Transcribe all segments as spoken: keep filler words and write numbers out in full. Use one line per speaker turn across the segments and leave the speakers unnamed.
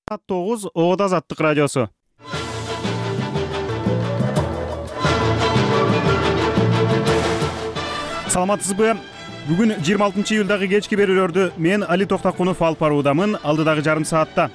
тогуз Оодо Азаттык радиосу. Саламатсызбы? Бүгүн жыйырма алтынчы июлдагы кечки берүүлөрдү мен Али Токтакунов алып баруудамын. Алдыдагы жарым саатта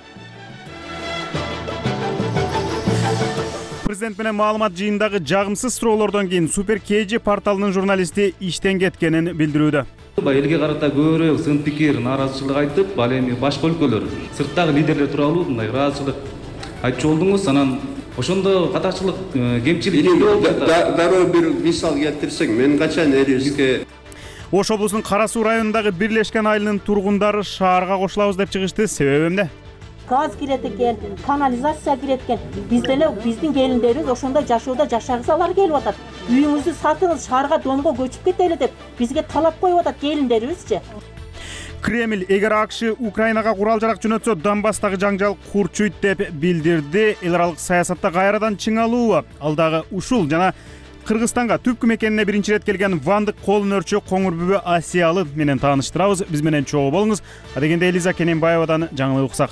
президент менен маалымат жыйынындагы жагымсыз суроолордон кийин Супер Кежи порталынын журналисти иштен кеткенин билдирүүдө.
Элге карата көбүрөөк сын пикир, нааразычылык айтып, ал эми башка өлкөлөр, сырттагы лидерлер тууралуу мындай ыраазычылык айтчу болдуңуз. Анан ошондо катачылык, кемчилик
дароо бир мисал келтирсең, мен качан Эриске
Ош облусунун Кара Суу районундагы Бирлешкен айылынын тургундары шаарга кошулабыз деп чыгышты. Себеби эмне?
Gaz kiret eкен, kanalizasiya kiret eкен. Biz деле биздин келиндерибиз ошондо жашоодо жашагысалар келип атат. Үйүңүздү сатыңыз, шаарга домго көчүп кетели деп бизге талап коюп атат келиндерибизчи.
Кремль эгер АКШ Украинага курал жарак жөнөтсө, Донбасстагы жаңжал курчуйт деп билдирди. Эл аралык саясатта кайрадан чыңалуу. Алдагы ушул жана Кыргызстанга түпкү мекенине биринчи ирет келген Вандык колун өрчө коңур бүбө Асиялы менен тааныштырабыз. Биз менен чогуу болуңуз. Адегенде Элиза Кененбаевадан жаңылык уксак.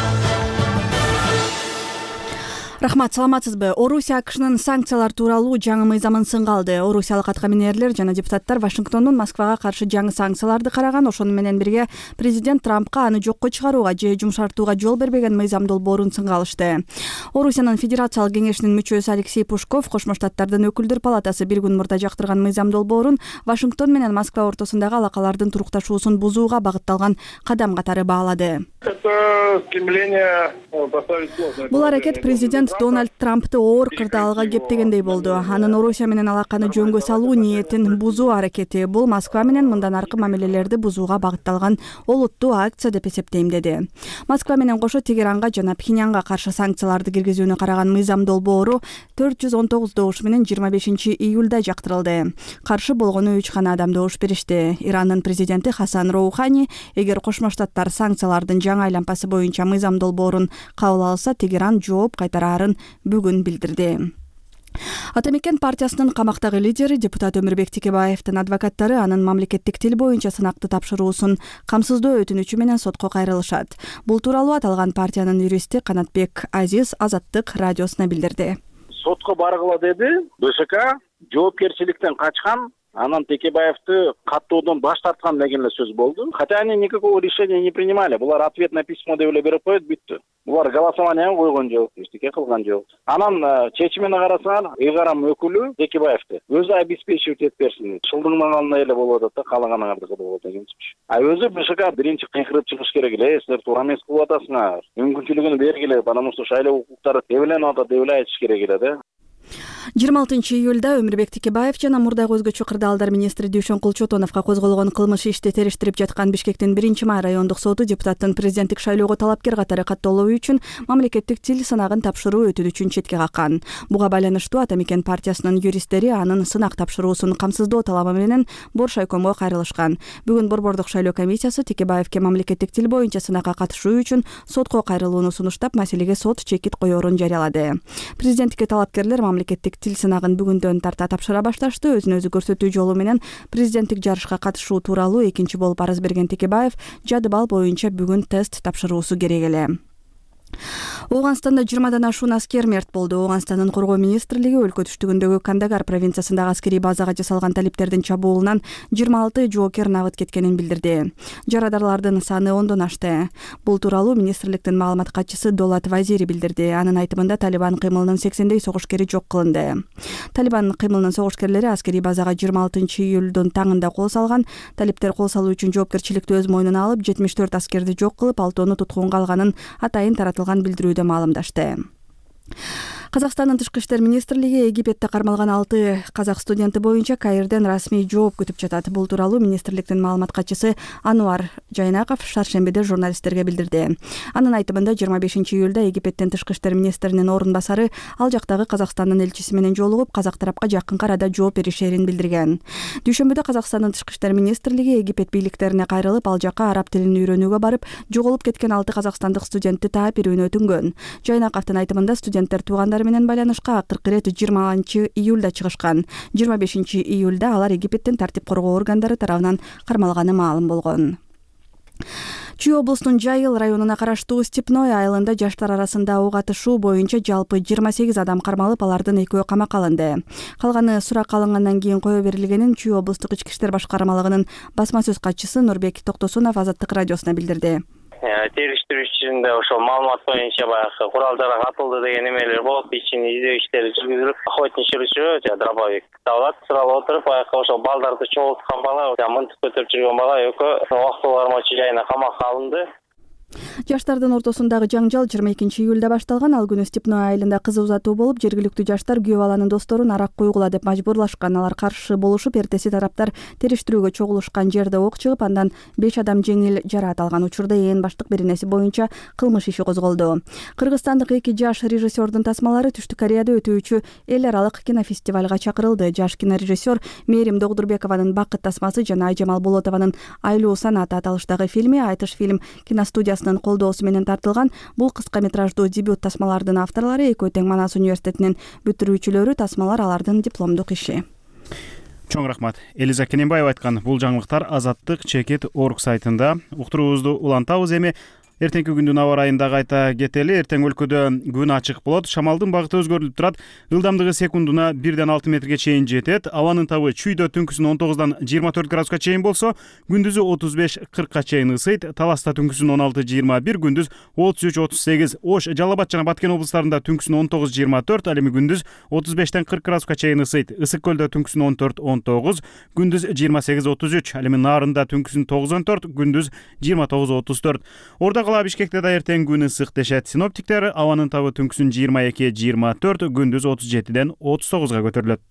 Рахмат, саламатсызбы? Орусия АКШнын санкциялар тууралуу жаңы мыйзамын сынга алды. Орусиялык аткаминерлер жана депутаттар Вашингтондун Москвага каршы жаңы санкцияларды караган. Ошону менен бирге президент Трампка аны жокко чыгарууга же жумшартууга жол бербеген мыйзам долбоорун сынга алышты. Орусиянын Федерациялык кеңешинин мүчөсү Алексей Пушков Кошмо Штаттардын өкүлдөр палатасы бир күн мурда жактырган мыйзам долбоорун Вашингтон менен Москва ортосундагы алакалардын турукташуусун бузууга багытталган кадам катары баалады. Бул аракет президент Дональд Трампты оор кырдаалга кептегендей болду. Анын Орусия менен алаканы жөнгө салуу ниетин бузуу аракети. Бул Москва менен мындан аркы мамилелерди бузууга багытталган олуттуу акция деп эсептейм деди. Москва менен кошо Тегеранга жана Пхеньянга каршы санкцияларды киргизүүнү караган мыйзам долбоору төрт жүз он тогуз добуш менен жыйырма бешинчи июлда жактырылды. Каршы болгону үч гана адам добуш беришти. Ирандын президенти Хасан Роухани эгер Кошмо Штаттар санкциялардын жаңы айлампасы боюнча мыйзам долбоорун кабыл алса, Тегеран жооп кайтарарын бүгүн билдирди. Ата мекен партиясынын камактагы лидери депутат Өмүрбек Текебаевдин адвокаттары анын мамлекеттик тил боюнча сынакты тапшыруусун камсыздоо өтүнүчү менен сотко кайрылышат. Бул тууралуу аталган партиянын юристи Канатбек Азиз Азаттык радиосуна билдирди.
Сотко баргыла деди. БШК жоопкерчиликтен качкан, анан Текебаевди каттоодон баш тарткан деген эле сөз болду. Хотя они никакого решения не принимали. Булар ответное письмо деп эле берип коет, бүттү. Булар голосование койгон жок, эчтеке кылган жок. Анан чечимине карасаңар, ыйгарам өкүлү Текебаевди өзү обеспечивать этип берсин. Шылдыңдан алына эле болуп атат да, каалаганыңарды кылып болот экенсиз. А өзү БШК биринчи кыйкырып чыгыш керек эле. Силер туура эмес кылып атасыңар. Мүмкүнчүлүгүн бергиле, потому что шайлоо укуктары тебеленип атат деп эле айтыш керек эле да.
жыйырма алтынчы июлда Өмүрбек Текебаев жана мурдагы өзгөчө кырдаалдар министри Дүйшөн Кулчотоновго козголгон кылмыш ишти териштирип жаткан Бишкектин биринчи май райондук соту депутаттын президенттик шайлоого талапкер катары каттоолоо үчүн мамлекеттик тил сынагын тапшыруу өтүнүчүн четке каккан. Буга байланыштуу Ата мекен партиясынын юристтери анын сынак тапшыруусун камсыздоо талабы менен Боршайкомго кайрылышкан. Бүгүн Борбордук шайлоо комиссиясы Текебаевке мамлекеттик тил боюнча сынакка катышуу үчүн сотко кайрылууну сунуштап, маселеге сот чекит коерун жарыялады. Президенттикке талапкерлер мамлекеттик тил сынагын бүгүндөн тарта тапшыра башташты. Өзүн өзү көрсөтүү жолу менен президенттик жарышка катышуу тууралуу экинчи болуп арыз берген Текебаев жады бал боюнча бүгүн тест тапшыруусу керек эле. Ооганстанда жыйырмадан ашуун аскер мерт болду. Ооганстандын коргоо министрлиги өлкө түштүгүндөгү Кандагар провинциясындагы аскерий базага жасалган талиптердин чабуулунан жыйырма алты жоокер набыт кеткенин билдирди. Жарадарлардын саны ондон ашты. Бул тууралуу министрликтин маалымат катчысы Долат Вазири билдирди. Анын айтымында Талибан кыймылынын сексендей согушкери жок кылынды. Талибан кыймылынын согушкерлери аскерий базага жыйырма алтынчы июлдун таңында кол салган. Талиптер кол салуу үчүн жоопкерчиликти өз мойнуна алып, жетимиш төрт аскерди жок кылып, алтоону туткунга алганын атайын таратылган билдирүүдө маалымдашты. Казакстандын тышкы иштер министрлиги Египетте кармалган алты казак студенти боюнча Каирден расмий жооп күтүп жатат. Бул тууралуу министрликтин маалымат катчысы Ануар Жайнаков шаршембиде журналисттерге билдирди. Анын айтымында жыйырма бешинчи июлда Египеттин тышкы иштер министринин орун басары ал жактагы Казакстандын элчиси менен жолугуп, казак тарапка жакынкы арада жооп беришерин билдирген. Дүйшөмбүдө Казакстандын тышкы иштер министрлиги Египет бийликтерине кайрылып, ал жака араб тилин үйрөнүүгө барып, жоголуп кеткен алты казакстандык студентти таап берүүнү өтүнгөн. Жайнаковдун айтымында студенттер туугандар менен байланышка акыркы ирет жыйырманчы июлда чыгышкан. жыйырма бешинчи июлда алар Египеттин тартип коргоо органдары тарабынан кармалганы маалым болгон. Чүй облусунун Жайыл районуна караштуу Степной айылында жаштар арасында ок атышуу боюнча жалпы жыйырма сегиз адам кармалып, алардын экөө камакка алынды. Калганы сурак алынгандан кийин кое берилгенин Чүй облустук ички иштер башкармалыгынын басма сөз катчысы Нурбек Токтосунов Азаттык радиосуна билдирди.
Териштирүү ичинде ошол маалымат боюнча баягы курал жарак атылды деген эмелер болуп, ичинде издөө иштери жүргүзүлүп, охотничий ружье же дробовик табылат. Суралып отуруп, баягы ошол балдарды чогулткан бала, мынтык көтөрүп жүргөн бала экөө убактылуу кармоочу жайына камакка алынды.
Жаштардын ортосундагы жаңжал жыйырма экинчи июлда башталган. Ал күнү Степной айылында кызуу uzatуу болуп, жергиликтүү жаштар күйөө баланын досторун арак куйгула деп мажбурлашкан. Алар каршы болушуп, эртеси тараптар териштирүүгө чогулушкан жерде ок чыгып, андан беш адам жеңил жараат алган. Учурда ээн баштык беренеси боюнча кылмыш иши козголду. Кыргызстандык эки жаш режиссердун тасмалары Түштүк Кореяда өтүүчү эл аралык кинофестивалга чакырылды. Жаш кинорежиссер Мээрим Догдурбекованын Бакыт тасмасы жана Айжамал Болотованын Айлуу санаты аталыштагы фильми Айтыш фильм киностудиясынын колдоосу менен тартылган. Бул кыска метраждуу дебют тасмалардын авторлору Экөө тең Манас университетинин бүтүрүүчүлөрү. Тасмалар алардын дипломдук иши.
Чоң рахмат. Элиза Кененбаева айткан бул жаңылыктар Азаттык чекит орг сайтында. Уктуруубузду улантабыз. Эми эртеңки күндүн аба райында кайта кетели. Эртең өлкөдө күн ачык болот. Шамалдын багыты өзгөрүлүп турат. Ылдамдыгы секундуна бирден алты метрге чейин жетет. Абанын табы Чүйдө түнкүсүн он тогуздан жыйырма төрт градуска чейин болсо, күндүзү отуз беш кыркка чейин ысыйт. Таласта түнкүсүн он алты жыйырма бир, күндүз отуз үч отуз сегиз. Ош, Жалал Абад жана Баткен облустарында түнкүсүн он тогуз жыйырма төрт, ал эми күндүз отуз бештен кырк градуска чейин ысыйт. Ысык көлдө түнкүсүн он төрт он тогуз, күндүз жыйырма сегиз отуз үч, ал эми Нарында түнкүсүн тогуз он төрт, күндүз жыйырма тогуз отуз төрт. Орда кала Бишкекте да эртең күн ысык дешет синоптиктер. Абанын табы түнкүсүн жыйырма эки жыйырма төрт, күндүз отуз жетиден отуз тогузга көтөрүлөт.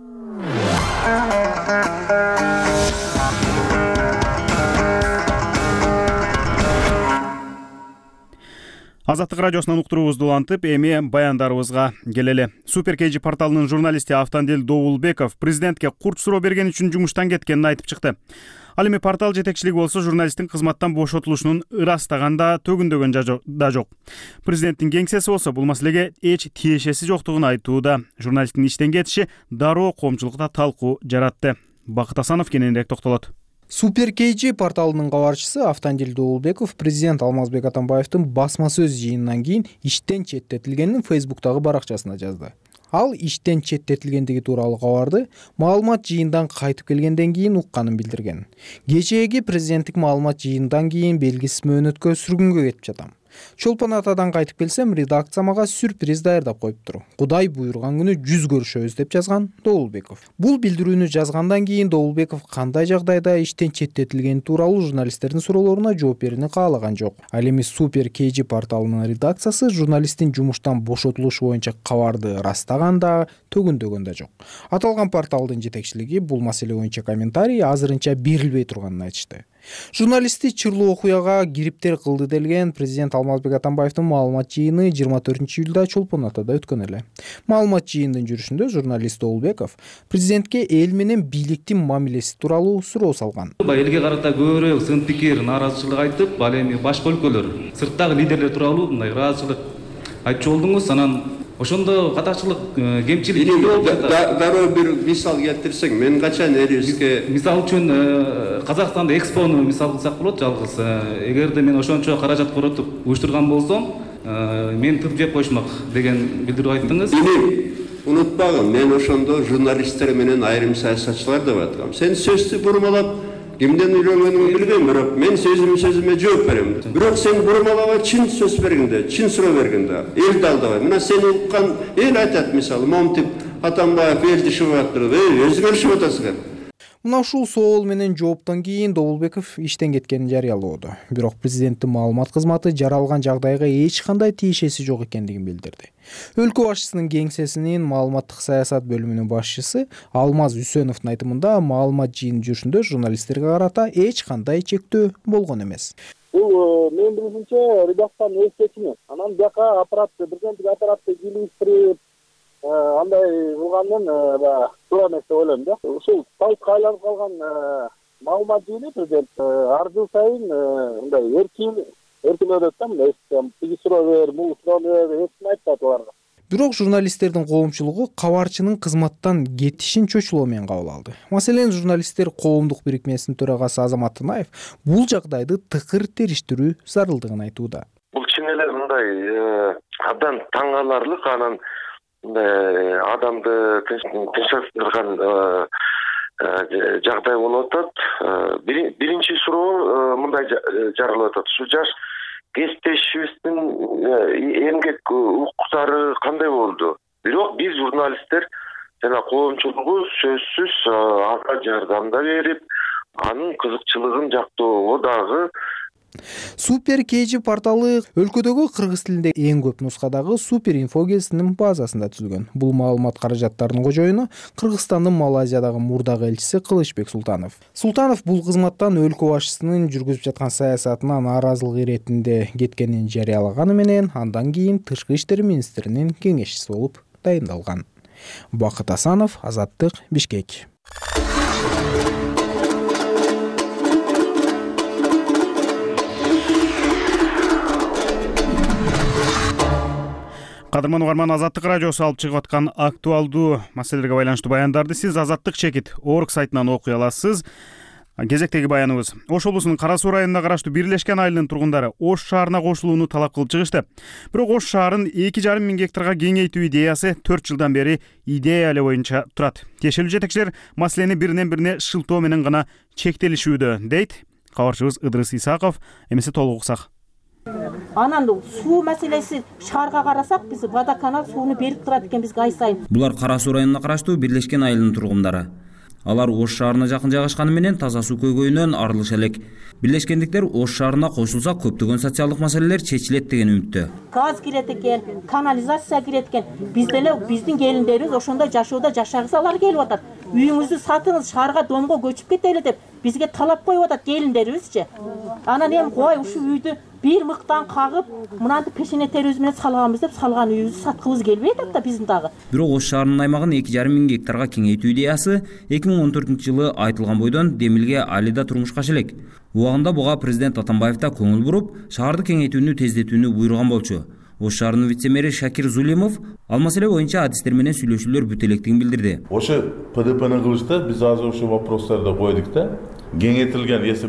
Азаттык радиосунан уктуруубузду улантып, эми баяндарыбызга келели. Супер Кей Жи порталынын журналисти Автандил Доулбеков президентке курч суроо берген үчүн жумуштан кеткенин айтып чыкты. Ал эми портал жетекчилиги болсо журналисттин кызматтан бошотулушунун ырастаганда төгүндөгөн да жок. Президенттин кеңсеси болсо бул маселеге эч тиешеси жоктугун айтууда. Журналисттин иштен кетиши дароо коомчулукта талкуу жаратты. Бакыт Асанов кененирээк токтолот.
Супер Кей Жи порталынын кабарчысы Автандил Доулбеков президент Алмазбек Атамбаевдин басма сөз жыйынынан кийин иштен четтетилгенин Фейсбуктагы баракчасына жазды. Ал иштен четтетилгендиги тууралуу кабарды маалымат жыйындан кайтып келгенден кийин укканын билдирген. Кечээги президенттик маалымат жыйындан кийин белгисиз мөөнөткө сүргүнгө кетип жатам. Чолпон Атадан кайтып келсем, редакция мага сюрприз даярдап коюптур. Кудай буйруган күнү жүз көрүшөбүз деп жазган Доулбеков. Бул билдирүүнү жазгандан кийин Доулбеков кандай жагдайда иштен четтетилгени тууралуу журналисттердин суроолоруна жооп берүүнү каалаган жок. Ал эми Супер Кей Жи порталынын редакциясы журналисттин жумуштан бошотулушу боюнча кабарды ырастаган да, төгүндөгөн да жок. Аталган порталдын жетекчилиги бул маселе боюнча комментарий азырынча берилбей турганын айтышты. Журналистти чырлуу окуяга кириптер кылды делген президент Алмазбек Атамбаевдин маалымат жыйыны жыйырма төртүнчү июлда Чолпон Атада өткөн эле. Маалымат жыйынынын жүрүшүндө журналист Доулбеков президентке эл менен бийликтин мамилеси тууралуу суроо салган.
Элге карата көбүрөөк сын пикир, нааразычылык айтып, ал эми башка өлкөлөр, сырттагы лидерлер тууралуу мындай ыраазычылык айтчу болдуңуз. Анан ошондо катачылык, кемчилик
дароо бир мисал келтирсең, мен качан элибизге
мисал үчүн Казакстанда экспону мисал кылсак болот. Жалгыз эгерде мен ошончо каражат коротуп уюштурган болсом, мен тып жеп коюшмак деген билдирүү айттыңыз.
Унутпагын, мен ошондо журналисттер менен айрым саясатчылар деп аткам. Сен сөздү бурмалап, кимден үйрөнгөнүңдү билбейм, бирок мен сөзүм сөзүмө жооп берем. Бирок сен бурмалабай чын сөз бергенде, чын суроо бергенде, элди алдабай. Мына сени уккан эл айтат, мисалы, момтип Атамбаев элди шыбып атып, эй, өзүңөр шыбып атасыңар.
Мына ушул соол менен жооптон кийин Доулбеков иштен кеткенин жарыялоодо. Бирок президенттин маалымат кызматы жаралган жагдайга эч кандай тиешеси жок экендигин билдирди. Өлкө башчысынын кеңсесинин маалыматтык саясат бөлүмүнүн башчысы Алмаз Үсөновдун айтымында маалымат жыйын жүрүшүндө журналисттерге карата эч кандай чектөө болгон эмес.
Бул мен билишимче редакциянын өз чечими. Анан бияка аппарат, президенттик аппаратты килиштирип, андай кылгандын туура эмес деп ойлойм да. Ушул сайтка айланып калган маалымат жыйыны президент ар жыл сайын мындай эркин эркин өтөт да, мына тиги суроо бер, бул суроо бер, эсин айтат аларга.
Бирок журналисттердин коомчулугу кабарчынын кызматтан кетишин чочулоо менен кабыл алды. Маселен, журналисттер коомдук бирикмесинин төрагасы Азамат Тынаев бул жагдайды тыкыр териштирүү зарылдыгын айтууда.
Бул чын эле мындай абдан таң каларлык, анан мындай адамды тынчсыздырган жагдай болуп атат. Биринчи суроо мындай жаралып атат. Ушу жаш кесиптешибиздин эмгек укуктары кандай болду? Бирок биз журналисттер жана коомчулугу сөзсүз ага жардам да берип, анын кызыкчылыгын жактоого дагы.
Супер кей жи порталы өлкөдөгү кыргыз тилинде эң көп нускадагы Супер инфо гезитинин базасында түзүлгөн. Бул маалымат каражаттарынын кожоюну Кыргызстандын Малайзиядагы мурдагы элчиси Кылычбек Султанов. Султанов бул кызматтан өлкө башчысынын жүргүзүп жаткан саясатына нааразылык иретинде кеткенин жарыялаганы менен андан кийин Тышкы иштер министринин кеңешчиси болуп дайындалган. Бакыт Асанов, Азаттык, Бишкек.
Кадырман угарман, Азаттык радиосу алып чыгып аткан актуалдуу маселелерге байланыштуу баяндарды сиз азаттык чекит орг сайтынан окуй аласыз. Кезектеги баяныбыз: Ош облусунун Кара Суу районуна караштуу Бирлешкен айылынын тургундары Ош шаарына кошулууну талап кылып чыгышты. Бирок Ош шаарын эки жарым миң гектарга кеңейтүү идеясы төрт жылдан бери идея эле боюнча турат. Тиешелүү жетекчилер маселени биринен бирине шылтоо менен гана чектелишүүдө, дейт кабарчыбыз Ыдырыс Исаков. Эмесе толук уксак.
Анан суу маселеси шаарга карасак, биз водоканал сууну берип турат экен бизге ай сайын.
Булар Кара Суу районуна караштуу Бирлешкен айылынын тургундары. Алар Ош шаарына жакын жайгашканы менен таза суу көйгөйүнөн арылыша элек. Бирлешкендиктер Ош шаарына кошулса көптөгөн социалдык маселелер чечилет деген үмүттө.
Газ кирет экен, канализация кирет экен. Биз деле биздин келиндерибиз ошондой жашоодо жашагысалар келип атат. Үйүңүздү сатыңыз, шаарга домго көчүп кетели деп бизге талап коюп атат келиндерибизчи. Анан эми кой ушу үйдү бир мыктан кагып, мынанды пешене терибиз менен салганбыз деп салган үйүбүздү саткыбыз келбей атат да биздин дагы.
Бирок Ош шаарынын аймагын эки жарым миң гектарга кеңейтүү идеясы эки миң он төртүнчү жылы айтылган бойдон Демилге али да турмушка ашелек. Убагында буга президент Атамбаев да көңүл буруп, шаарды кеңейтүүнү тездетүүнү буйруган болчу. Ош шаарынын вице-мэри Шакир Зулимов ал маселе боюнча адистер менен сүйлөшүүлөр бүтө электигин билдирди.
Ошо ПДПны кылышта биз азыр ошо вопростарды койдук да. Кеңейтилген, если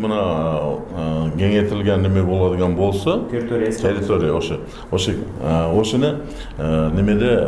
мына кеңейтилген неме болadigan болсо, территория ошо, ошо, ошону немеде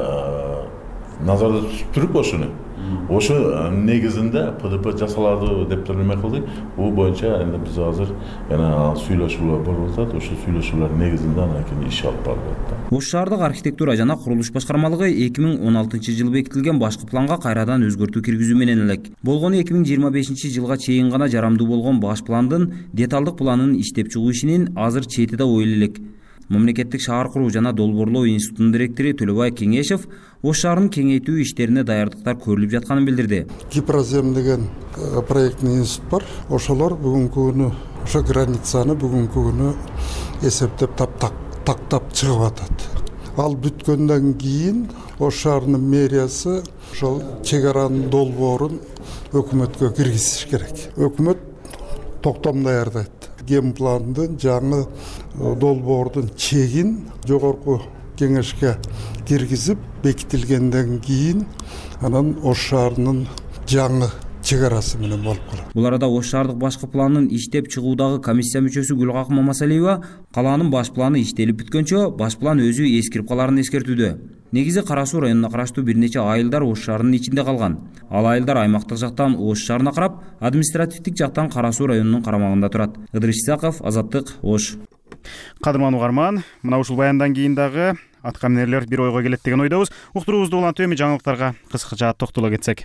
назарда tutуп туруп ошону. Ошо негизинде ПДП жасалады деп неме кылдык. Бул боюнча эми биз азыр жана сүйлөшүүлөр болуп атат. Ошо сүйлөшүүлөр негизинде анан кийин иш алып барып атат.
Ош шаардык архитектура жана курулуш башкармалыгы эки миң он алтынчы жылы бекитилген башкы планга кайрадан өзгөртүү киргизүү менен элек. Болгону эки миң жыйырма бешинчи жылга чейин гана жарамдуу болгон баш пландын деталдык планын иштеп чыгуу ишинин азыр четиде ойла элек. Мамлекеттик шаар куруу жана долбоорлоо институтунун директору Төлөбай Кеңешев Ош шаарын кеңейтүү иштерине даярдыктар көрүлүп жатканын билдирди.
Гипрозем деген проектный институт бар. Ошолор бүгүнкү күнү ошо границаны бүгүнкү күнү эсептеп тактап чыгып атат. Ал бүткөндөн кийин Ош шаарынын мэриясы ошол чек аранын долбоорун өкмөткө киргизиш керек. Өкмөт токтом даярдайт. Генпландын жаңы долбоордун чегин жогорку кеңешке киргизип бекитилгенден кийин анан Ош шаарынын жаңы чек арасы менен болуп калат.
Бул арада Ош шаардык башкы планын иштеп чыгуудагы комиссия мүчөсү Гүлгак Мамасалиева калаанын баш планы иштелип бүткөнчө баш план өзү эскирип каларын эскертүүдө. Негизи Кара Суу районуна караштуу бир нече айылдар Ош шаарынын ичинде калган. Ал айылдар аймактык жактан Ош шаарына карап, административдик жактан Кара Суу районунун карамагында турат. Ыдырыс Исаков, Азаттык, Ош.
Кадырман угарман, мына ушул баяндан кийин дагы аткаминерлер бир ойго келет деген ойдобуз. Уктуруубузду улантып эми жаңылыктарга кыскача токтоло кетсек.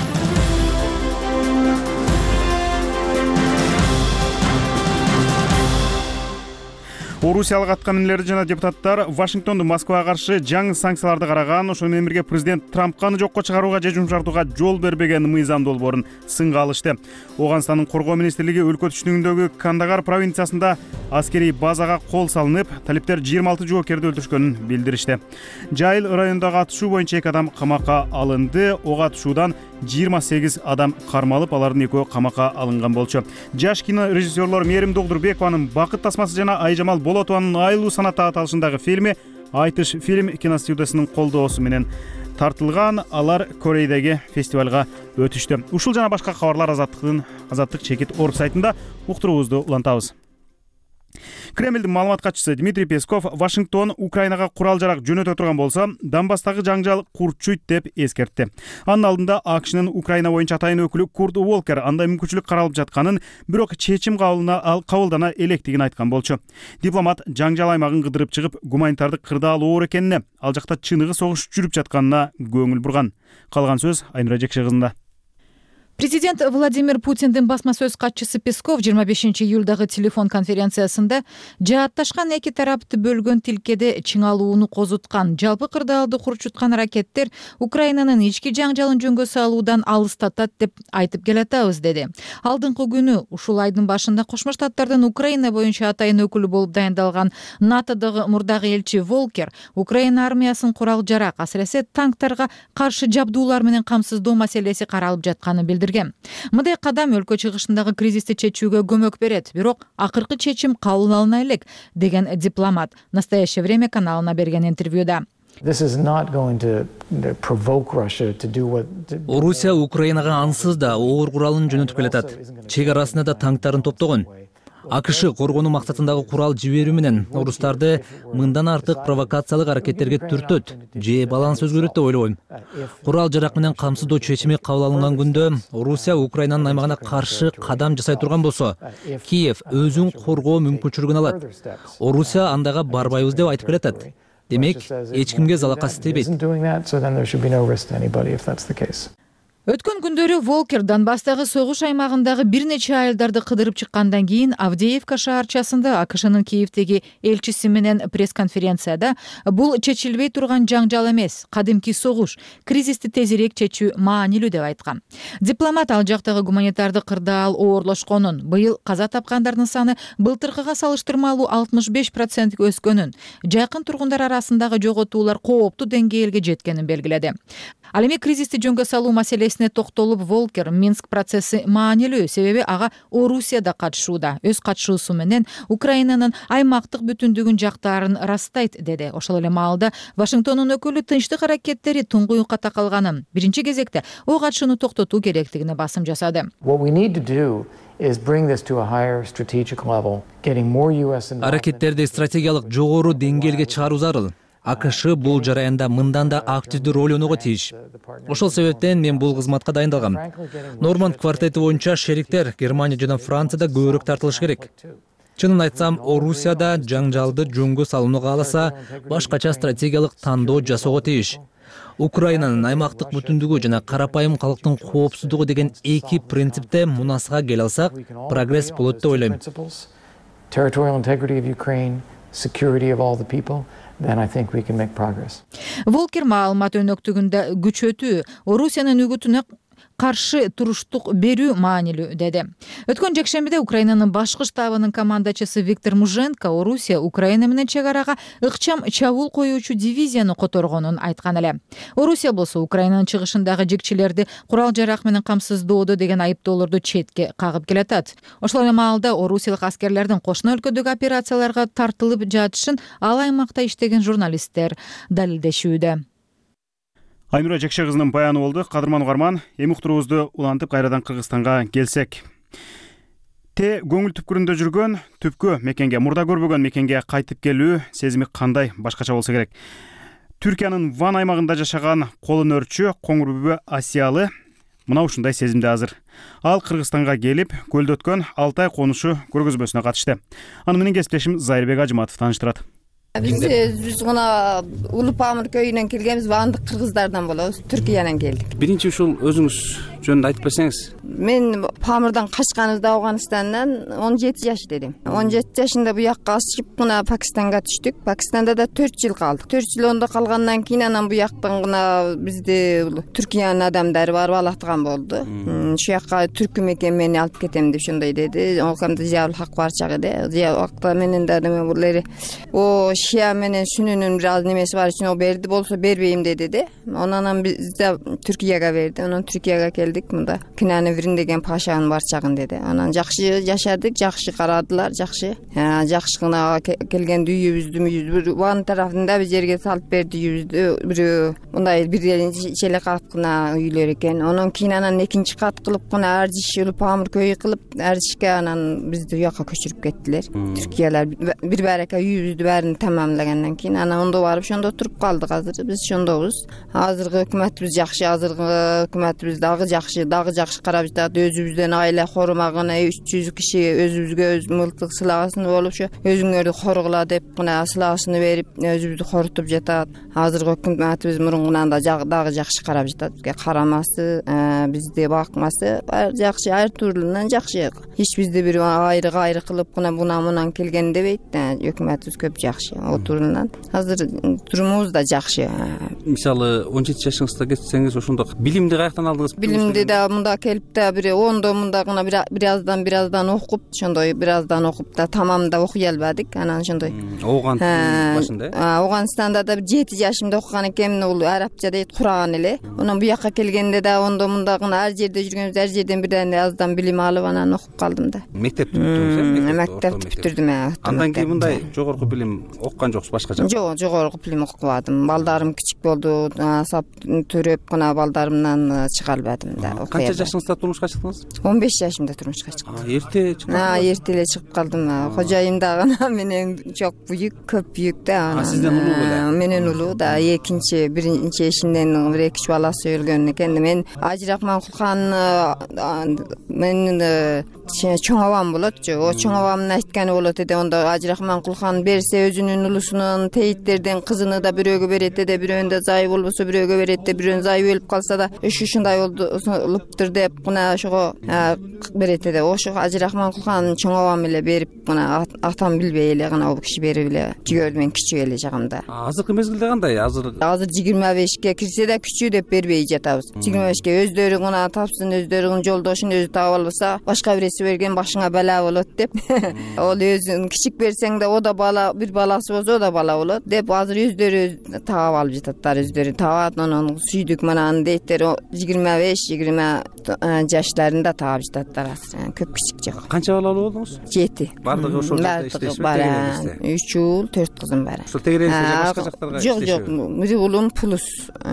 Орусиялык аткаминерлер жана депутаттар Вашингтондун Москвага каршы жаңы санкцияларды караган, ошону менен бирге президент Трампканы жокко чыгарууга же жумшартууга жол бербеген мыйзам долбоорун сынга алышты. Оганстандын коргоо министрлиги өлкө түштүгүндөгү Кандагар провинциясында аскерий базага кол салынып, талиптер жыйырма алты жоокерди өлтүрүшкөнүн билдиришти. Жайыл районундагы атышуу боюнча эки адам камакка алынды. Ого атышуудан жыйырма сегиз адам кармалып, алардын экөө камакка алынган болчу. Жаш кино режиссерлор Мээрим Догдурбекованын Бакыт тасмасы жана Айжамал Болотованын Айлуу санат аталышындагы фильми айтыш фильм киностудиясынын колдоосу менен тартылган. Алар Кореydеги фестивалга өтүштү. Ушул жана башка кабарлар Азаттыктын Азаттык чекит орг сайтында уктуруубузду улантабыз. Кремлдин маалымат катчысы Дмитрий Песков Вашингтон Украинага курал жарак жөнөтө турган болсо, Донбасстагы жаңжал курчуйт деп эскертти. Анын алдында АКШнын Украина боюнча атайын өкүлү Курт Уолкер андай мүмкүнчүлүк каралып жатканын, бирок чечим кабылдана электигин айткан болчу. Дипломат жаңжал аймагын кыдырып чыгып, гуманитардык кырдаал оор экенине, ал жакта чыныгы согуш жүрүп жатканына көңүл бурган. Калган сөз Айнура Жекше кызында.
Президент Владимир Путиндин басма сөз катчысы Песков жыйырма бешинчи июлдагы телефон конференциясында жаатташкан эки тарапты бөлгөн тилкеде чыңалууну козуткан, жалпы кырдаалды курчуткан аракеттер Украинанын ички жаңжалын жөнгө салуудан алыстатат деп айтып келатабыз, деди. Алдыңкы күнү ушул айдын башында Кошмо Штаттардын Украина боюнча атайын өкүлү болуп дайындалган НАТОдогу мурдагы элчи Волкер Украина армиясын курал жарак, асыресе танктарга каршы жабдуулар менен камсыздоо маселеси каралып жатканын билдирген. Мындай кадам өлкө чыгышындагы кризисти чечүүгө көмөк берет, бирок акыркы чечим кабыл алына элек, деген дипломат Настоящее время каналына берген интервьюда.
Орусия Украинага ансыз да оор куралын жөнөтүп келатат. Чек арасында да танктарын топтогон. АКШ коргонуу максатындагы курал жиберүү менен орустарды мындан артык провокациялык аракеттерге түртөт же баланс өзгөрөт деп ойлойм. Курал жарак менен камсыздоо чечими кабыл алынган күндө Орусия Украинанын аймагына каршы кадам жасай турган болсо, Киев өзүн коргоо мүмкүнчүлүгүн алат. Орусия андайга барбайбыз деп айтып келатат. Демек, эч кимге залакат тийбейт.
Өткөн күндөрү Волкер Донбасстагы согуш аймагындагы бир нече айылдарды кыдырып чыккандан кийин Авдеевка шаарчасында АКШнын Киевдеги элчиси менен пресс-конференцияда бул чечилбей турган жаңжал эмес, кадимки согуш, кризисти тезирээк чечүү маанилүү деп айткан. Дипломат ал жактагы гуманитардык кырдаал оорлошконун, быйыл каза тапкандардын саны былтыркыга салыштырмалуу алтымыш беш процентке өскөнүн, жакын тургундар арасындагы жоготуулар кооптуу деңгээлге жеткенин белгиледи. Ал эми кризисти жөнгө салуу маселесине токтолуп, Волкер Минск процесси маанилүү, себеби ага Орусия да катышууда, өз катышуусу менен Украинанын аймактык бүтүндүгүн жактаарын ырастайт, деди. Ошол эле маалда Вашингтондун өкүлү тынчтык аракеттери туңгуюкка такалганын, биринчи кезекте ок атышууну токтотуу керектигине басым жасады.
Аракеттерди стратегиялык жогору деңгээлге чыгаруу зарыл. АКШ бул жараянда мындан да активдүү роль ойногого тийиш. Ошол себептен мен бул кызматка дайындалгам. Норманд квартети боюнча шериктер Германия жана Францияда көбүрөөк тартылыш керек. Чынын айтсам, Орусияда жаңжалды жөнгө салууну кааласа, башкача стратегиялык тандоо жасоого тийиш. Украинанын аймактык бүтүндүгү жана карапайым калктын коопсуздугу деген эки принципте мунасага келе алсак, прогресс болот деп ойлойм.
Then I think we can make progress. Волкер маалымат өнөктүгүндө күчөтүү, Орусиянын үгүтүнө каршы туруштук берүү маанилүү, деди. Өткөн жекшембиде Украинанын башкы штабынын командачысы Виктор Муженко Орусия Украина менен чек арага ыкчам чабуул коюучу дивизияны которгонун айткан эле. Орусия болсо Украинанын чыгышындагы жекчилерди курал жарак менен камсыздоодо деген айыптоолорду четке кагып келатат. Ошол эле маалда орусиялык аскерлердин кошуна өлкөдөгү операцияларга тартылып жатышын ал аймакта иштеген журналисттер далилдешүүдө.
Айнура Жекше кызынын баяны болду. Кадырман угарман, эми уктуруубузду улантып кайрадан Кыргызстанга келсек. Те көңүл түпкүрүндө жүргөн, түпкү мекенге, мурда көрбөгөн мекенге кайтып келүү сезими кандай башкача болсо керек. Түркиянын Ван аймагында жашаган кол өнөрчү Коңур бүбө Асиялы мына ушундай сезимде азыр. Ал Кыргызстанга келип, көлдө өткөн алты ай конушу көргөзмөсүнө катышты. Аны менен кесиптешим Зайырбек Ажыматов тааныштырат.
Биз биз гана Улуу Памир көйүнөн келгенбиз, баандык кыргыздардан болобуз, Түркиянан келдик.
Биринчи ушул өзүңүз жөнүндө айтып берсеңиз.
Мен Памирдан качканыбызда Афганистандан он жети жаш элем. он жети жашында буякка асып мына Пакистанга түштүк. Пакистанда да төрт жыл калдык. төрт жыл онда калгандан кийин анан буяктан гана бизди Түркиянын адамдары барып алаттыган болду. Ушул жакка түркү мекен мени алып кетем деп ошондой деди. Окамда Зиябул Хак бар чак эди. Зиябул Хакта менен да неме булар. О Шия менен Сүнүнүн бир аз немеси бар үчүн о берди, болсо бербейм деди де. Анан бизде Түркияга берди. Анан Түркияга келип келдик, мында кинаны бирин деген пашанын барчагын деди. Анан жакшы жашадык, жакшы карадылар, жакшы. Жакшы гана келгенде үйүбүздү ван тарафында бир жерге салып берди үйүбүздү. Бирөө мындай биринчи эле кат гана үйлөр экен. Анан кийин анан экинчи кат кылып гана аржиш памыр көй кылып аржишке анан бизди уякка көчүрүп кеттилер. Түркиялар бир барака үйүбүздү баарын тамамлагандан кийин анан ондо барып ошондо туруп калдык. Азыр биз ошондобуз. Азыркы өкмөтүбүз жакшы, азыркы өкмөтүбүз дагы жакшы, дагы жакшы карап жатат. Өзүбүздөн айла корумагына үч жүз киши өзүбүзгө өз мылтык сылагасын болуп, ошо өзүңөрдү коргула деп гана сылагасын берип, өзүбүздү корутуп жатат. Азыркы өкмөтүбүз мурункунан да дагы жакшы карап жатат. Бизге карамасы, бизди бакмасы жакшы, ар турлунан жакшы. Эч бизди бир айры-айры кылып гана буна-мунан келген дебейт. Өкмөтүбүз көп жакшы. О турлунан азыр турумубуз да жакшы.
Мисалы он жети жашыңызда кетсеңиз, ошондо билимди каяктан алдыңыз?
Билимди да мында келип да бир ондо мында гана бир аздан бир аздан окуп, ошондой бир аздан окуп да тамамда окуй албадык. Анан ошондой
Оогандын башында.
Оогандстанда да бир жети жашымда окуган экенмин, ул арабча дейт, кураган эле. Анан буякка келгенде да ондо мында гана ар жерде жүргөнбүз, ар жерден бирден аздан билим алып анан окуп калдым да.
Мектепти бүтүрдүңүз?
Мектепти бүтүрдүм.
Андан кийин мындай жогорку билим окуган жоксуз, башка жакта?
Жок, жогорку билим окубадым. Балдарым кичик болду, сап төрөп гана балдарымдан чыга албадым да.
Канча жашыңызда турмушка чыктыңыз?
он беш жашымда турмушка чыктым.
Эрте чыктым.
Эрте эле чыгып калдым. Кожоюм дагы менен жок бүйүк, көп бүйүк да.
Сизден улуу беле?
Менен улуу да. Экинчи, биринчи эшинден бир эки баласы өлгөн экен. Мен Ажыракман Кулхан менин чоң абам болотчу. О чоң абамдын айтканы болот эди. Ондо Ажыракман Кулхан берсе өзүнүн улусунун тейиттерден кызыны да бирөөгө берет эди, бирөөнүндө зайы болбосо бирөөгө берет эди, бирөөнүн зайы өлүп калса да ушу ушундай болуптур деп гана ошого берет эди. Ошо Ажыракман Кулхан чоң абам эле берип гана атам билбей эле гана ал киши берип эле жигөрдү, мен кичүү эле жагымда.
Азыркы мезгилде кандай? Азыр
азыр жыйырма бешке кирсе да күчүү деп бербей жатабыз. жыйырма бешке өздөрү гана тапсын, өздөрүнүн жолдошун өзү таап албаса, башка бирөөсү берген башыңа бала болот деп. Ол өзүн кичик берсең да, о да бала, бир баласы болсо о да бала болот деп азыр өздөрү таап алып жататтар, өздөрү таап анан сүйдүк манан дейттер. жыйырма беш жыйырма жаштарында таап жататтар. Көп кичик жок.
Канча балалуу болдуңуз?
жети.
Бардыгы ошол жакта иштешпи?
үч уул, төрт кызым бар.
Ошол тегерегинде башка жактарга иштешпи?
Жок, жок. Бир уулум плюс,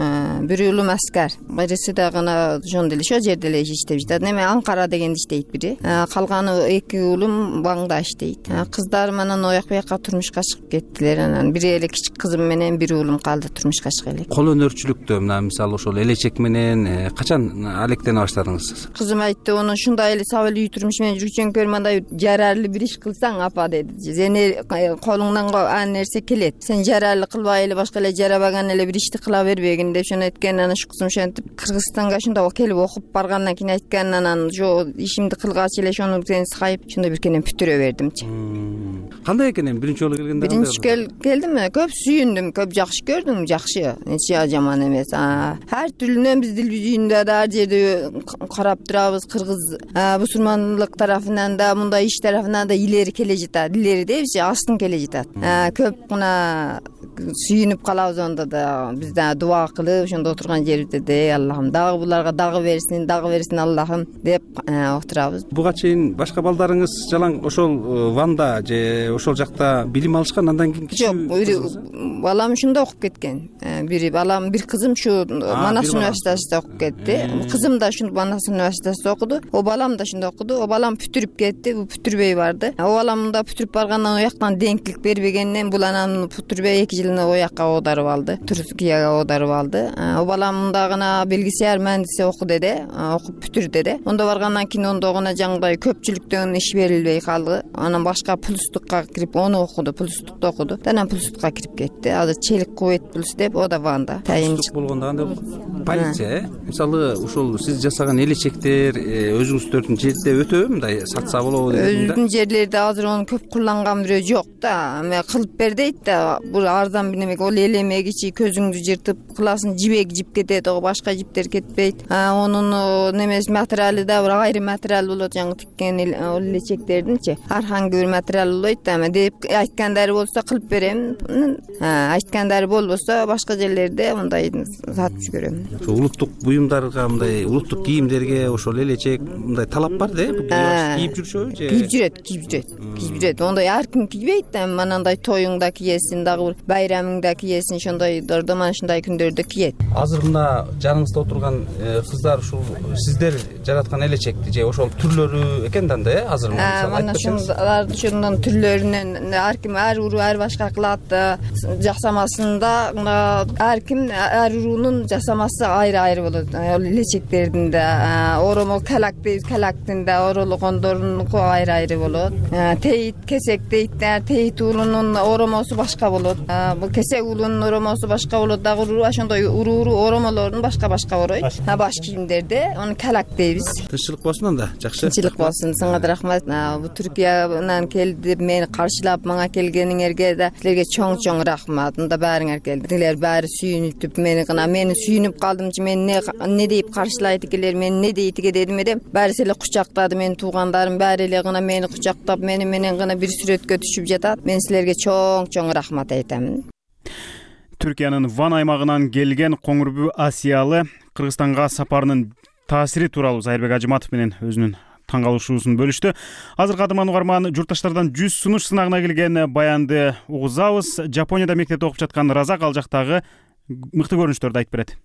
бир уулум аскар. Бириси да гана ошондо эле ошол жерде эле иштеп жатат. Эме Анкара дегенде иштейт бири. Калганы эки уулум Баңда иштейт. Кыздарым анан ояк буякка турмушка чыгып кеттилер. Анан бир эле кичик кызым менен бир уулум калды турмушка чыга элек.
Кол өнөрчүлүктө мына мисалы ошол элечек менен качан алектене баштадыңыз?
Кызым айтты, ону ушундай эле сабыл үй турмуш менен жүрчөңкөр мындай жарарлы бир иш кылсаң апа деди. Сен колуңдан ан нерсе келет. Сен жарарлы кылбай эле башка эле жарабаган эле бир ишти кыла бербегин деп ошону айткан. Анан ушу кызым ошентип Кыргызстанга ошондо келип окуп баргандан кийин айткан. Анан жо ишимди кылгач эле ошону сен сайып ошондо бир кенен бүтүрө бердимчи.
Кандай экен эми биринчи жолу келгенде?
Биринчи келдим, көп сүйүндүм, көп жакшы көрдүм, жакшы. Эч жаман эмес. Ар түрлүнөн биз телевизиондо да ар жерде карап турабыз. Кыргыз мусулмандык тарафынан да, мындай иш тарафынан да илери келе жатат. Илери дейбизчи, астын келе жатат. Көп гана сүйүнүп калабыз ондо да. Биз да дуа кылып, ошондо отурган жерибизде де Аллахым дагы буларга дагы берсин, дагы берсин Аллахым деп отурабыз.
Буга чейин башка балдарыңыз жалаң ошол Ванда же ошол жакта билим алышкан, андан кийин
жок, балам ушунда окуп кеткен. Бири балам, бир кызым ушу Манас университетинде окуп кетти. Кызым да ушул Манас университетинде окуду. О балам да ушунда окуду. О балам бүтүрүп кетти, бу бүтүрбөй барды. О балам да бүтүрүп баргандан ояктан деңкилик бербегенден бул анан бүтүрбөй эки жылына оякка оодарып алды. Түркияга оодарып алды. О балам да гана билгисаяр мендиси окуду деди, окуп бүтүрдү деди. Ондо баргандан кийин ондо гана жаңдай көпчүлүктөн иш берилбей калды. Анан башка плюстукка кирип ону окуду, плюстукта окуду. Анан плюстукка кирип кетти. Азыр челик кубет плюс деп о да Ванда.
Плюстук болгондо кандай полиция, мисалы ушул сиз жасаган элечектер өзүңүздөрдүн жерде өтөбү мындай сатса болобу деп?
Өзүнүн жерлерде азыр ону көп кулланган бирөө жок да. Эме кылып бер дейт да, бул арзан мырзам бир ол элеме кичи көзүңдү жыртып кыласың, жибек жип кетет, о башка жиптер кетпейт. Онун немес материалы да бир айрым материал болот, жаңы тиккен ол элечектердинчи арханги бир материал болот. Эми деп айткандары болсо кылып берем, айткандары болбосо башка жерлерде мындай сатып жүрөм.
Ошо улуттук буюмдарга, мындай улуттук кийимдерге ошол элечек мындай талап бар да, кийип жүрүшөбү же?
Кийип жүрөт, кийип жүрөт, кийип жүрөт. Ондай ар ким кийбейт да, манандай тоюңда кийесиң, дагы бир байрамыңда кийесиң, ошондой дордоман ушундай күндөрдө кийет.
Азыр мына жаныңызда отурган кыздар ушул сиздер жараткан элечекти же ошол түрлөрү экен да, э? Азыр
мына ушулар ошондон түрлөрүнөн ар ким ар уруу ар башка кылат. Жасамасында ар ким ар уруунун жасамасы айры-айры болот. Ал элечектердин да оромо калак дейбиз, калактын да оролгондорунуку айры-айры болот. Тейит, кесек дейт, тейит уулунун оромосу башка болот. Бул кесек уулунун оромосу башка болот, дагы уруу ошондой уруу оромолорун башка-башка оройт. Баш кийимдерде аны калак дейбиз.
Тынччылык болсун анда, жакшы.
Тынччылык болсун, сага да рахмат. Бу Түркиянан келди, мени каршылап мага келгениңерге да силерге чоң-чоң рахмат. Мында баарыңар келди. Силер баары сүйүнүп, мени гана мени сүйүнүп калдымчы, мен не не деп каршылайт экенлер, мен не дейт эке дедим эле. Баары эле кучактады, менин туугандарым баары эле гана мени кучактап, мени менен гана бир сүрөткө түшүп жатат. Мен силерге чоң-чоң рахмат айтам.
Түркиянын Ван аймагынан келген Коңурбү Асиялы Кыргызстанга сапарынын таасири тууралуу Зайырбек Ажыматов менен өзүнүн таң калышуусун бөлүштү. Азыр кадырман угарман, журтташтардан жүз сунуш сынагына келген баянды угузабыз. Жапонияда мектепте окуп жаткан Разак ал жактагы мыкты көрүнүштөрдү айтып берет.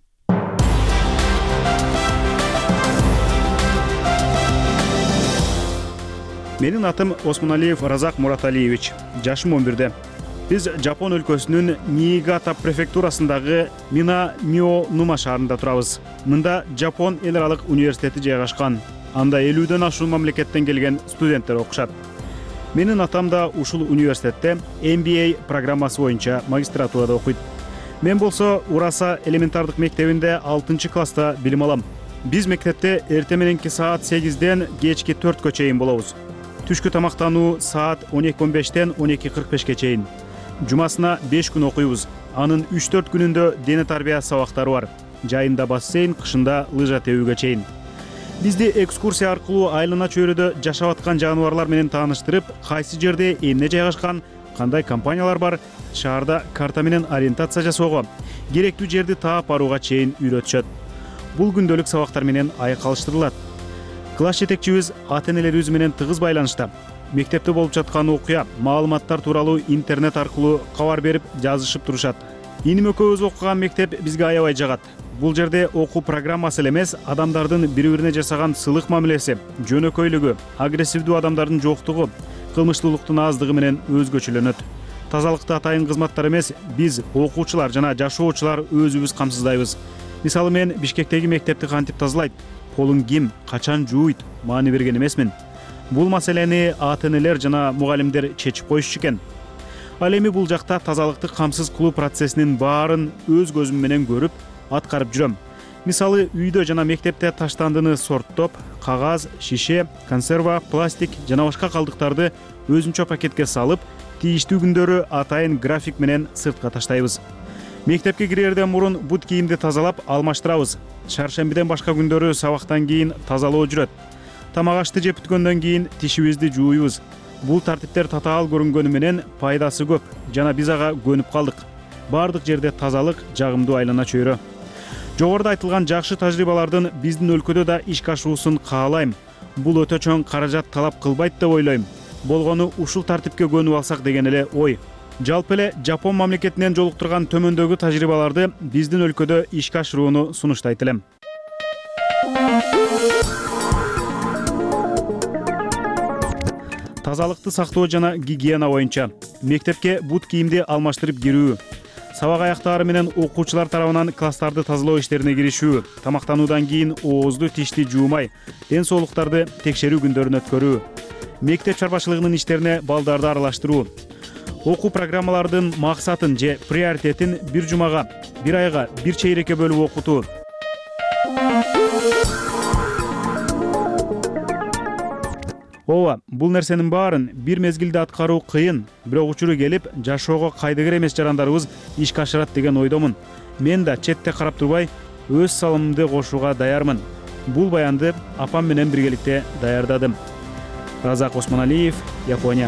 Менин атым Осмоналиев Разак Мураталиевич. Жашым он бирде. Биз Жапон өлкөсүнүн Ниигата префектурасындагы Мина Мио Нума шаарында турабыз. Мында Жапон эл аралык университети жайгашкан. Анда элүүдөн ашуун мамлекеттен келген студенттер окушат. Менин атам да ушул университетте эм би эй программасы боюнча магистратурада окуйт. Мен болсо Ураса элементардык мектебинде алтынчы класста билим алам. Биз мектепте эртең мененки саат сегизден кечки төрткө чейин болобуз. Түшкү тамактануу саат он эки он бештен он эки кырк бешке чейин. Жумасына беш күн окуйбуз. Анын үч төрт күнүндө дене тарбия сабактары бар. Жайында бассейн, кышында лыжа тебүүгө чейин. Бизди экскурсия аркылуу айлана чөйрөдө жашап аткан жаныбарлар менен тааныштырып, кайсы жерде эмне жайгашкан, кандай компаниялар бар, шаарда карта менен ориентация жасоого, керектүү жерди таап барууга чейин үйрөтүшөт. Бул күндөлүк сабактар менен айкалыштырылат. Класс жетекчибиз ата-энелерибиз менен тыгыз байланышта. Мектепте болуп жаткан окуя, маалыматтар тууралуу интернет аркылуу кабар берип, жазышып турушат. Иним экөөбүз окуган мектеп бизге аябай жагат. Бул жерде окуу программасы эле эмес, адамдардын бири-бирине жасаган сылык мамилеси, жөнөкөйлүгү, агрессивдүү адамдардын жоктугу, кылмыштуулуктун аздыгы менен өзгөчөлөнөт. Тазалыкты атайын кызматтар эмес, биз окуучулар жана жашоочулар өзүбүз камсыздайбыз. Мисалы мен Бишкектеги мектепти кантип тазалайт, колун ким, качан жууйт, маани берген эмесмин. Бул маселени ата-энелер жана мугалимдер чечип коюшчу экен. Ал эми бул жакта тазалыкты камсыз кылуу процессинин баарын өз көзүм менен көрүп, аткарып жүрөм. Мисалы үйдө жана мектепте таштандыны сорттоп, кагаз, шише, консерва, пластик жана башка калдыктарды өзүнчө пакетке салып, тийиштүү күндөрү атайын график менен сыртка таштайбыз. Мектепке кирерден мурун бут кийимди тазалап, алмаштырабыз. Шаршембиден башка күндөрү сабактан кийин тазалоо жүрөт. Тамак ашты жеп бүткөндөн кийин тишибизди жууйбуз. Бул тартиптер татаал көрүнгөнү менен пайдасы көп жана биз ага көнүп калдык. Бардык жерде тазалык, жагымдуу айлана чөйрө. Жогоруда айтылган жакшы тажрыйбалардын биздин өлкөдө да ишке ашуусун каалайм. Бул өтө чоң каражат талап кылбайт деп ойлойм. Болгону ушул тартипке көнүп алсак деген эле ой. Жалпы эле Жапон мамлекетинен жолуктурган төмөндөгү тажрыйбаларды биздин өлкөдө ишке ашырууну сунуштайт элем. Тазалыкты сактоо жана гигиена боюнча мектепке бут кийимди алмаштырып кирүү, сабак аяктары менен окуучулар тарабынан класстарды тазалоо иштерине киришүү, тамактануудан кийин оозду тишти жуумай, ден соолуктарды текшерүү күндөрүн өткөрүү, мектеп чарбачылыгынын иштерине балдарды аралаштыруу, окуу программалардын максатын же приоритетин бир жумага, бир айга, бир чейрекке бөлүп окутуу. ооба, бул нерсенин баарын бир мезгилде аткаруу кыйын, бирок учуру келип жашоого кайдыгер эмес жарандарыбыз ишке ашырат деген ойдомун. Мен да четте карап турбай өз салымымды кошууга даярмын. Бул баянды апам менен биргеликте даярдадым. Разак Осмоналиев, Япония.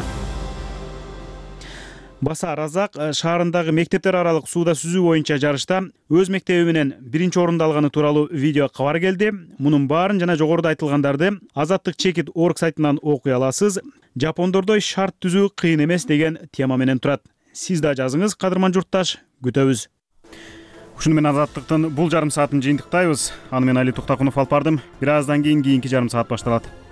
Баса Разак шаарындагы мектептер аралык сууда сүзүү боюнча жарышта өз мектеби менен биринчи орунду алганы тууралуу видео кабар келди. Мунун баарын жана жогоруда айтылгандарды Азаттык чекит орг сайтынан окуй аласыз. Жапондордой шарт түзүү кыйын эмес деген тема менен турат. Сиз да жазыңыз, кадырман журтташ, күтөбүз. Ушуну менен Азаттыктын бул жарым саатын жыйынтыктайбыз. Аны мен Али Туктакунов алып бардым. Бир аздан кийин кийинки жарым саат башталат.